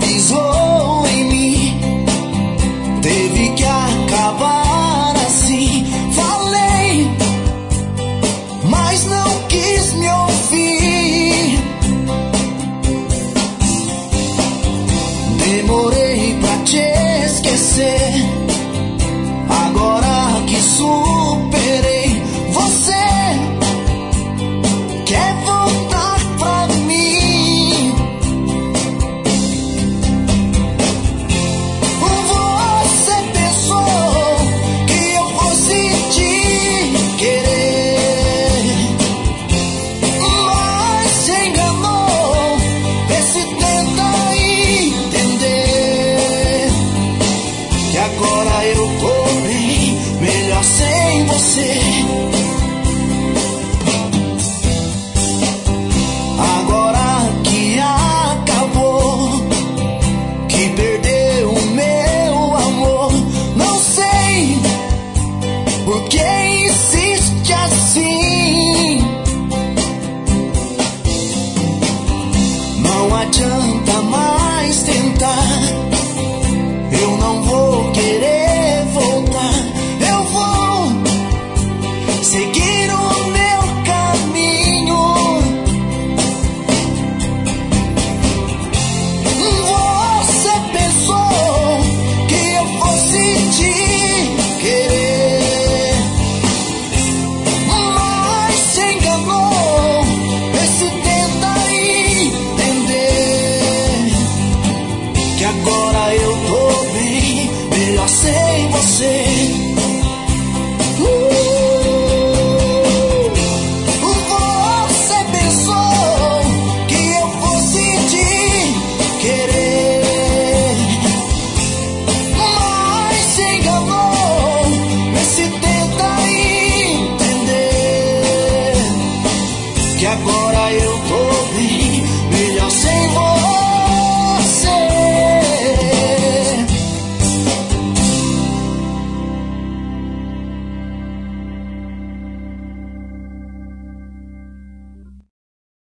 pisou em mim. Teve que acabar assim. Falei, mas não quis me ouvir. Demorei pra te esquecer. Agora que superei, você quer voltar pra mim. Você pensou que eu fosse te querer, mas se enganou. Vê se tenta entender que agora eu tô bem, melhor sem você. Agora que acabou, que perdeu o meu amor, não sei por que insiste assim. Não adianta mais tentar, eu não vou querer voltar. Eu vou seguir o meu caminho. Você pensou que eu fosse te querer, mas se enganou. Vê se tenta entender que agora eu tô bem, melhor sem você.